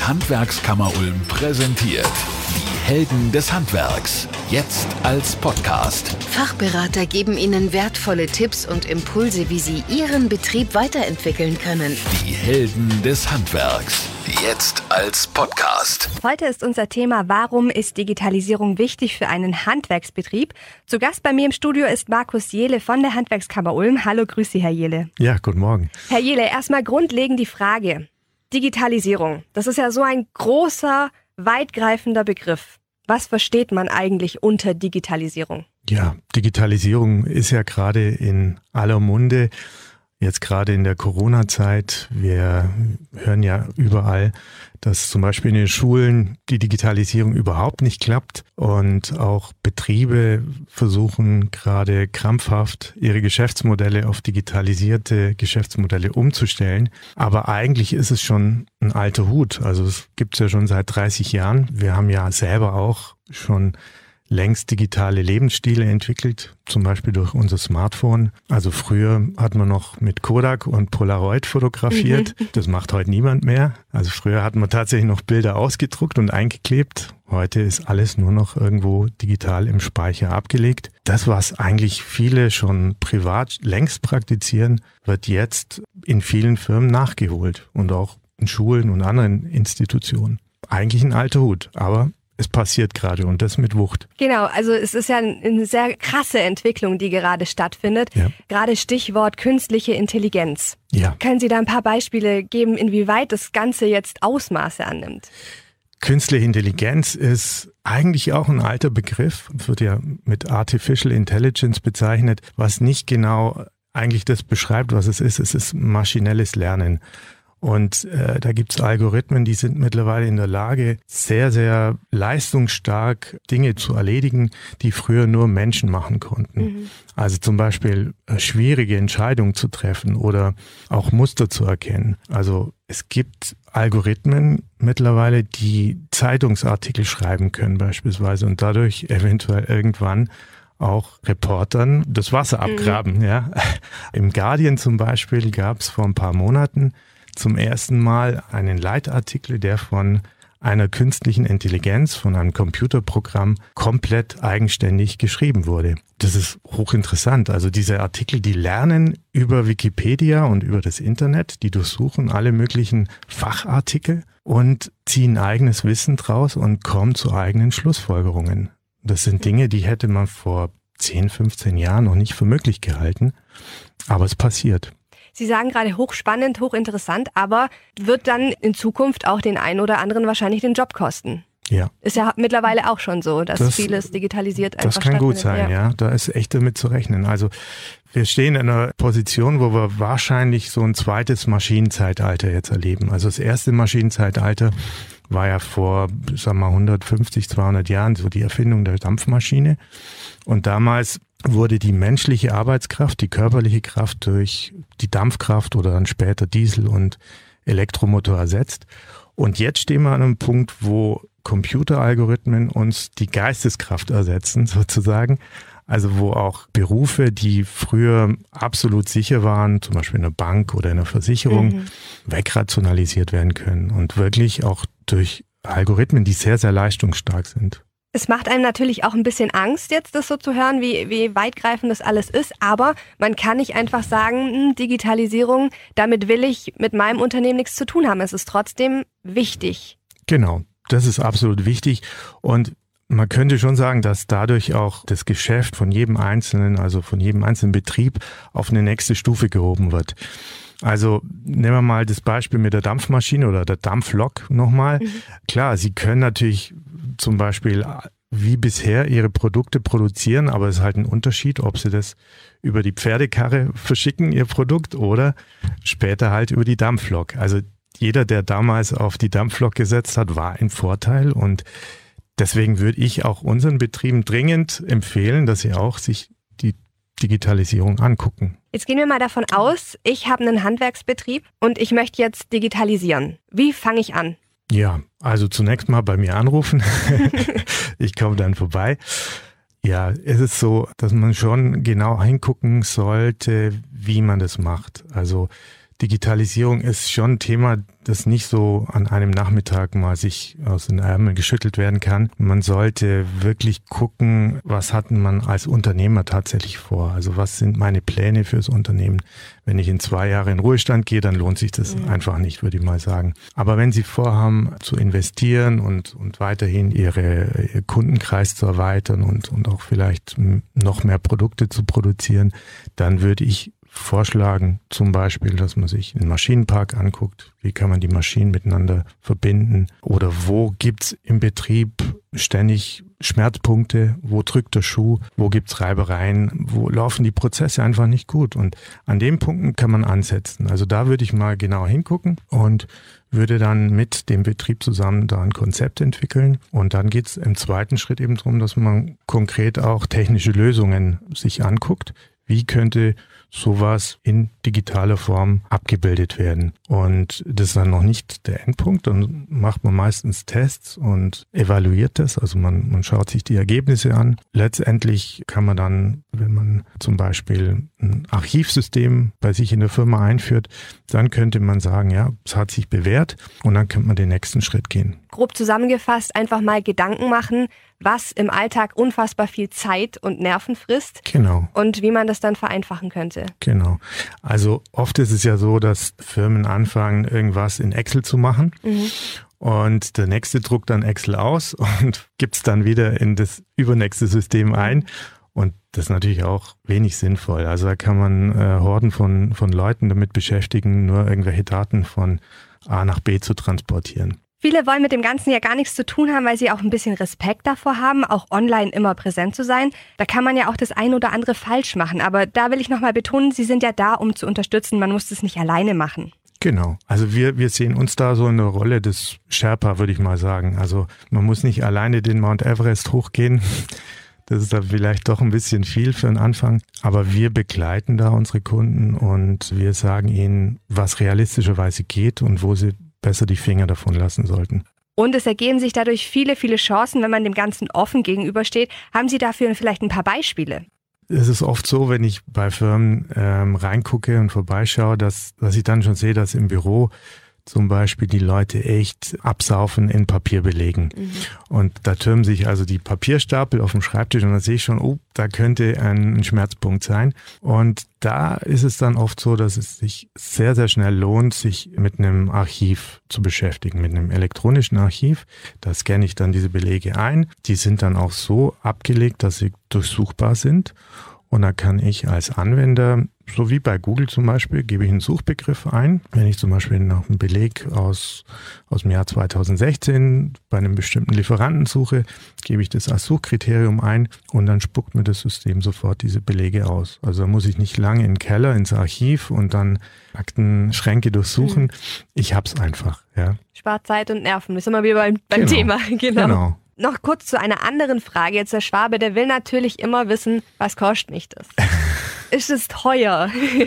Die Handwerkskammer Ulm präsentiert die Helden des Handwerks. Jetzt als Podcast. Fachberater geben Ihnen wertvolle Tipps und Impulse, wie Sie Ihren Betrieb weiterentwickeln können. Die Helden des Handwerks. Jetzt als Podcast. Heute ist unser Thema: Warum ist Digitalisierung wichtig für einen Handwerksbetrieb? Zu Gast bei mir im Studio ist Markus Jehle von der Handwerkskammer Ulm. Hallo, grüß Sie, Herr Jehle. Ja, guten Morgen. Herr Jehle, erstmal grundlegend die Frage: Digitalisierung, das ist ja so ein großer, weitgreifender Begriff. Was versteht man eigentlich unter Digitalisierung? Ja, Digitalisierung ist ja gerade in aller Munde. Jetzt gerade in der Corona-Zeit, wir hören ja überall, dass zum Beispiel in den Schulen die Digitalisierung überhaupt nicht klappt und auch Betriebe versuchen gerade krampfhaft ihre Geschäftsmodelle auf digitalisierte Geschäftsmodelle umzustellen. Aber eigentlich ist es schon ein alter Hut. Also es gibt es ja schon seit 30 Jahren. Wir haben ja selber auch schon längst digitale Lebensstile entwickelt, zum Beispiel durch unser Smartphone. Also früher hat man noch mit Kodak und Polaroid fotografiert. Das macht heute niemand mehr. Also früher hat man tatsächlich noch Bilder ausgedruckt und eingeklebt. Heute ist alles nur noch irgendwo digital im Speicher abgelegt. Das, was eigentlich viele schon privat längst praktizieren, wird jetzt in vielen Firmen nachgeholt und auch in Schulen und anderen Institutionen. Eigentlich ein alter Hut, aber es passiert gerade und das mit Wucht. Genau, also es ist ja eine sehr krasse Entwicklung, die gerade stattfindet. Ja. Gerade Stichwort künstliche Intelligenz. Ja. Können Sie da ein paar Beispiele geben, inwieweit das Ganze jetzt Ausmaße annimmt? Künstliche Intelligenz ist eigentlich auch ein alter Begriff, wird ja mit Artificial Intelligence bezeichnet, was nicht genau eigentlich das beschreibt, was es ist. Es ist maschinelles Lernen. Und da gibt es Algorithmen, die sind mittlerweile in der Lage, sehr, sehr leistungsstark Dinge zu erledigen, die früher nur Menschen machen konnten. Also zum Beispiel schwierige Entscheidungen zu treffen oder auch Muster zu erkennen. Also es gibt Algorithmen mittlerweile, die Zeitungsartikel schreiben können beispielsweise und dadurch eventuell irgendwann auch Reportern das Wasser abgraben. Ja. Im Guardian zum Beispiel gab es vor ein paar Monaten zum ersten Mal einen Leitartikel, der von einer künstlichen Intelligenz, von einem Computerprogramm komplett eigenständig geschrieben wurde. Das ist hochinteressant. Also diese Artikel, die lernen über Wikipedia und über das Internet, die durchsuchen alle möglichen Fachartikel und ziehen eigenes Wissen draus und kommen zu eigenen Schlussfolgerungen. Das sind Dinge, die hätte man vor 10, 15 Jahren noch nicht für möglich gehalten, aber es passiert. Sie sagen gerade hochspannend, hochinteressant, aber wird dann in Zukunft auch den einen oder anderen wahrscheinlich den Job kosten. Ja. Ist ja mittlerweile auch schon so, dass vieles digitalisiert einfach stattfindet. Das kann gut sein, ja. Da ist echt damit zu rechnen. Also wir stehen in einer Position, wo wir wahrscheinlich so ein zweites Maschinenzeitalter jetzt erleben. Also das erste Maschinenzeitalter war ja vor, 150, 200 Jahren so die Erfindung der Dampfmaschine. Und damals wurde die menschliche Arbeitskraft, die körperliche Kraft durch die Dampfkraft oder dann später Diesel- und Elektromotor ersetzt. Und jetzt stehen wir an einem Punkt, wo Computeralgorithmen uns die Geisteskraft ersetzen, sozusagen. Also wo auch Berufe, die früher absolut sicher waren, zum Beispiel in einer Bank oder in einer Versicherung, wegrationalisiert werden können. Und wirklich auch durch Algorithmen, die sehr, sehr leistungsstark sind. Es macht einem natürlich auch ein bisschen Angst, jetzt das so zu hören, wie weitgreifend das alles ist. Aber man kann nicht einfach sagen, Digitalisierung, damit will ich mit meinem Unternehmen nichts zu tun haben. Es ist trotzdem wichtig. Genau, das ist absolut wichtig. Und man könnte schon sagen, dass dadurch auch das Geschäft von jedem Einzelnen, also von jedem einzelnen Betrieb auf eine nächste Stufe gehoben wird. Also nehmen wir mal das Beispiel mit der Dampfmaschine oder der Dampflok nochmal. Klar, Sie können natürlich zum Beispiel wie bisher ihre Produkte produzieren, aber es ist halt ein Unterschied, ob Sie das über die Pferdekarre verschicken, Ihr Produkt, oder später halt über die Dampflok. Also jeder, der damals auf die Dampflok gesetzt hat, war ein Vorteil, und deswegen würde ich auch unseren Betrieben dringend empfehlen, dass sie auch sich die Digitalisierung angucken. Jetzt gehen wir mal davon aus, ich habe einen Handwerksbetrieb und ich möchte jetzt digitalisieren. Wie fange ich an? Ja, also zunächst mal bei mir anrufen. Ich komme dann vorbei. Ja, es ist so, dass man schon genau hingucken sollte, wie man das macht. Also Digitalisierung ist schon ein Thema, das nicht so an einem Nachmittag mal sich aus den Ärmeln geschüttelt werden kann. Man sollte wirklich gucken, was hat man als Unternehmer tatsächlich vor? Also was sind meine Pläne fürs Unternehmen? Wenn ich in 2 Jahre in Ruhestand gehe, dann lohnt sich das einfach nicht, würde ich mal sagen. Aber wenn Sie vorhaben zu investieren und weiterhin Ihr Kundenkreis zu erweitern und auch vielleicht noch mehr Produkte zu produzieren, dann würde ich vorschlagen, zum Beispiel, dass man sich einen Maschinenpark anguckt. Wie kann man die Maschinen miteinander verbinden? Oder wo gibt's im Betrieb ständig Schmerzpunkte? Wo drückt der Schuh? Wo gibt's Reibereien? Wo laufen die Prozesse einfach nicht gut? Und an den Punkten kann man ansetzen. Also da würde ich mal genau hingucken und würde dann mit dem Betrieb zusammen da ein Konzept entwickeln. Und dann geht's im zweiten Schritt eben darum, dass man konkret auch technische Lösungen sich anguckt. Wie könnte sowas in digitaler Form abgebildet werden? Und das ist dann noch nicht der Endpunkt. Dann macht man meistens Tests und evaluiert das. Also man schaut sich die Ergebnisse an. Letztendlich kann man dann, wenn man zum Beispiel ein Archivsystem bei sich in der Firma einführt, dann könnte man sagen, ja, es hat sich bewährt und dann könnte man den nächsten Schritt gehen. Grob zusammengefasst, einfach mal Gedanken machen, was im Alltag unfassbar viel Zeit und Nerven frisst. Genau. Und wie man das dann vereinfachen könnte. Genau. Also oft ist es ja so, dass Firmen anfangen, irgendwas in Excel zu machen. Und der nächste druckt dann Excel aus und gibt es dann wieder in das übernächste System ein. Und das ist natürlich auch wenig sinnvoll. Also da kann man Horden von Leuten damit beschäftigen, nur irgendwelche Daten von A nach B zu transportieren. Viele wollen mit dem Ganzen ja gar nichts zu tun haben, weil sie auch ein bisschen Respekt davor haben, auch online immer präsent zu sein. Da kann man ja auch das ein oder andere falsch machen. Aber da will ich nochmal betonen, Sie sind ja da, um zu unterstützen. Man muss das nicht alleine machen. Genau. Also wir sehen uns da so in der Rolle des Sherpa, würde ich mal sagen. Also man muss nicht alleine den Mount Everest hochgehen. Das ist da vielleicht doch ein bisschen viel für den Anfang. Aber wir begleiten da unsere Kunden und wir sagen ihnen, was realistischerweise geht und wo sie besser die Finger davon lassen sollten. Und es ergeben sich dadurch viele, viele Chancen, wenn man dem Ganzen offen gegenübersteht. Haben Sie dafür vielleicht ein paar Beispiele? Es ist oft so, wenn ich bei Firmen reingucke und vorbeischaue, dass ich dann schon sehe, dass im Büro zum Beispiel die Leute echt absaufen in Papierbelegen. Und da türmen sich also die Papierstapel auf dem Schreibtisch und da sehe ich schon, oh, da könnte ein Schmerzpunkt sein. Und da ist es dann oft so, dass es sich sehr, sehr schnell lohnt, sich mit einem Archiv zu beschäftigen, mit einem elektronischen Archiv. Da scanne ich dann diese Belege ein. Die sind dann auch so abgelegt, dass sie durchsuchbar sind. Und da kann ich als Anwender, so wie bei Google zum Beispiel, gebe ich einen Suchbegriff ein. Wenn ich zum Beispiel nach einem Beleg aus dem Jahr 2016 bei einem bestimmten Lieferanten suche, gebe ich das als Suchkriterium ein und dann spuckt mir das System sofort diese Belege aus. Also da muss ich nicht lange in den Keller, ins Archiv und dann Aktenschränke durchsuchen. Ich hab's einfach, ja. Spart Zeit und Nerven. Das sind wir wieder beim Thema. Genau. Noch kurz zu einer anderen Frage. Jetzt der Schwabe, der will natürlich immer wissen, was kostet mich das? Ist es teuer?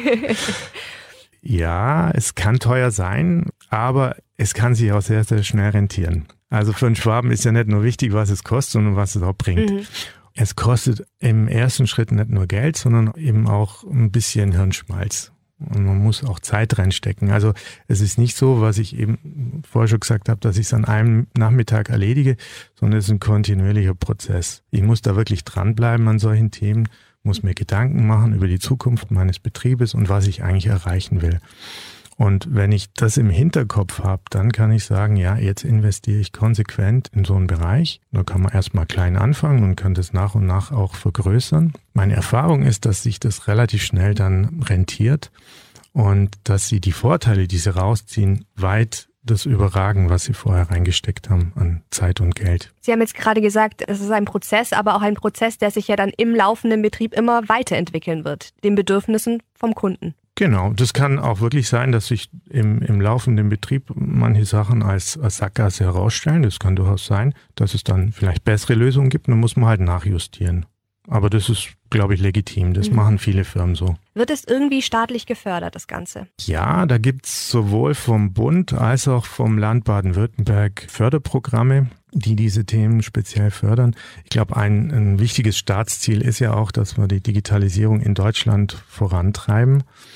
Ja, es kann teuer sein, aber es kann sich auch sehr, sehr schnell rentieren. Also für einen Schwaben ist ja nicht nur wichtig, was es kostet, sondern was es auch bringt. Es kostet im ersten Schritt nicht nur Geld, sondern eben auch ein bisschen Hirnschmalz. Und man muss auch Zeit reinstecken. Also es ist nicht so, was ich eben vorher schon gesagt habe, dass ich es an einem Nachmittag erledige, sondern es ist ein kontinuierlicher Prozess. Ich muss da wirklich dranbleiben an solchen Themen, muss mir Gedanken machen über die Zukunft meines Betriebes und was ich eigentlich erreichen will. Und wenn ich das im Hinterkopf habe, dann kann ich sagen, ja, jetzt investiere ich konsequent in so einen Bereich. Da kann man erstmal klein anfangen und kann das nach und nach auch vergrößern. Meine Erfahrung ist, dass sich das relativ schnell dann rentiert und dass Sie die Vorteile, die Sie rausziehen, weit das überragen, was Sie vorher reingesteckt haben an Zeit und Geld. Sie haben jetzt gerade gesagt, es ist ein Prozess, aber auch ein Prozess, der sich ja dann im laufenden Betrieb immer weiterentwickeln wird, den Bedürfnissen vom Kunden. Genau, das kann auch wirklich sein, dass sich im laufenden Betrieb manche Sachen als Sackgasse herausstellen. Das kann durchaus sein, dass es dann vielleicht bessere Lösungen gibt, dann muss man halt nachjustieren. Aber das ist, glaube ich, legitim. Das machen viele Firmen so. Wird es irgendwie staatlich gefördert, das Ganze? Ja, da gibt's sowohl vom Bund als auch vom Land Baden-Württemberg Förderprogramme, die diese Themen speziell fördern. Ich glaube, ein wichtiges Staatsziel ist ja auch, dass wir die Digitalisierung in Deutschland vorantreiben.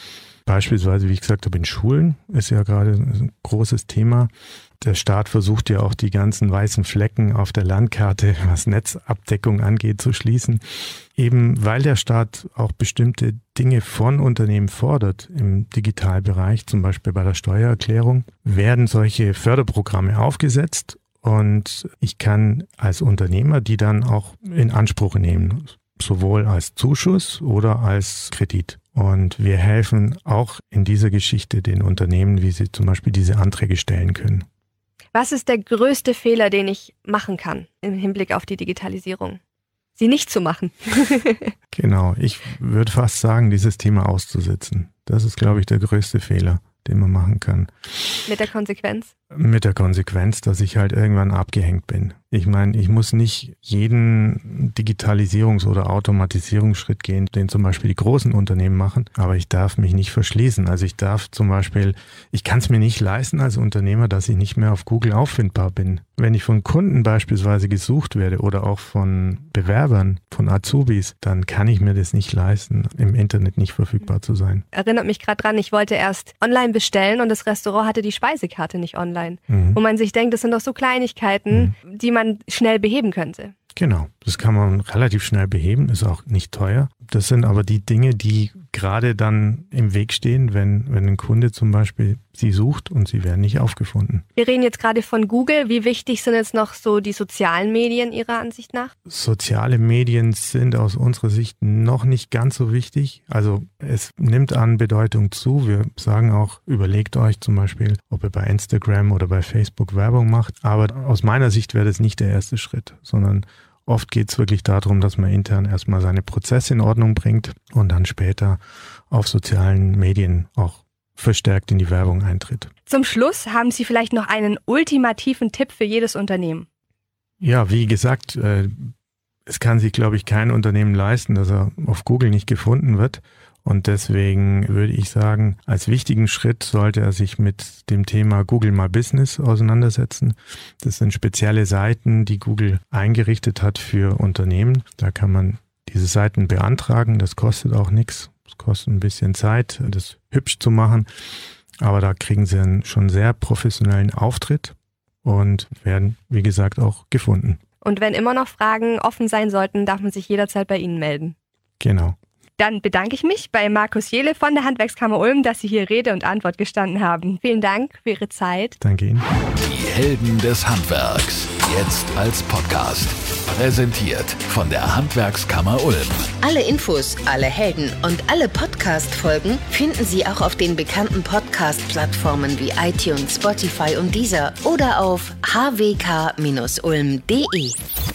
beispielsweise, wie ich gesagt habe, in Schulen ist ja gerade ein großes Thema. Der Staat versucht ja auch die ganzen weißen Flecken auf der Landkarte, was Netzabdeckung angeht, zu schließen. Eben weil der Staat auch bestimmte Dinge von Unternehmen fordert im Digitalbereich, zum Beispiel bei der Steuererklärung, werden solche Förderprogramme aufgesetzt und ich kann als Unternehmer die dann auch in Anspruch nehmen, sowohl als Zuschuss oder als Kredit. Und wir helfen auch in dieser Geschichte den Unternehmen, wie sie zum Beispiel diese Anträge stellen können. Was ist der größte Fehler, den ich machen kann im Hinblick auf die Digitalisierung? Sie nicht zu machen. Genau, ich würde fast sagen, dieses Thema auszusitzen. Das ist, glaube ich, der größte Fehler, den man machen kann. Mit der Konsequenz? Mit der Konsequenz, dass ich halt irgendwann abgehängt bin. Ich meine, ich muss nicht jeden Digitalisierungs- oder Automatisierungsschritt gehen, den zum Beispiel die großen Unternehmen machen, aber ich darf mich nicht verschließen. Also ich darf zum Beispiel, ich kann es mir nicht leisten als Unternehmer, dass ich nicht mehr auf Google auffindbar bin. Wenn ich von Kunden beispielsweise gesucht werde oder auch von Bewerbern, von Azubis, dann kann ich mir das nicht leisten, im Internet nicht verfügbar zu sein. Erinnert mich gerade dran, ich wollte erst online bestellen und das Restaurant hatte die Speisekarte nicht online. Wo man sich denkt, das sind doch so Kleinigkeiten, die man schnell beheben könnte. Genau, das kann man relativ schnell beheben, ist auch nicht teuer. Das sind aber die Dinge, die gerade dann im Weg stehen, wenn ein Kunde zum Beispiel sie sucht und sie werden nicht aufgefunden. Wir reden jetzt gerade von Google. Wie wichtig sind jetzt noch so die sozialen Medien Ihrer Ansicht nach? Soziale Medien sind aus unserer Sicht noch nicht ganz so wichtig. Also es nimmt an Bedeutung zu. Wir sagen auch, überlegt euch zum Beispiel, ob ihr bei Instagram oder bei Facebook Werbung macht. Aber aus meiner Sicht wäre das nicht der erste Schritt, sondern oft geht es wirklich darum, dass man intern erstmal seine Prozesse in Ordnung bringt und dann später auf sozialen Medien auch verstärkt in die Werbung eintritt. Zum Schluss haben Sie vielleicht noch einen ultimativen Tipp für jedes Unternehmen. Ja, wie gesagt, es kann sich, glaube ich, kein Unternehmen leisten, dass er auf Google nicht gefunden wird. Und deswegen würde ich sagen, als wichtigen Schritt sollte er sich mit dem Thema Google My Business auseinandersetzen. Das sind spezielle Seiten, die Google eingerichtet hat für Unternehmen. Da kann man diese Seiten beantragen. Das kostet auch nichts. Es kostet ein bisschen Zeit, das hübsch zu machen. Aber da kriegen sie einen schon sehr professionellen Auftritt und werden, wie gesagt, auch gefunden. Und wenn immer noch Fragen offen sein sollten, darf man sich jederzeit bei Ihnen melden. Genau. Dann bedanke ich mich bei Markus Jehle von der Handwerkskammer Ulm, dass Sie hier Rede und Antwort gestanden haben. Vielen Dank für Ihre Zeit. Danke Ihnen. Die Helden des Handwerks, jetzt als Podcast. Präsentiert von der Handwerkskammer Ulm. Alle Infos, alle Helden und alle Podcast-Folgen finden Sie auch auf den bekannten Podcast-Plattformen wie iTunes, Spotify und Deezer oder auf hwk-ulm.de.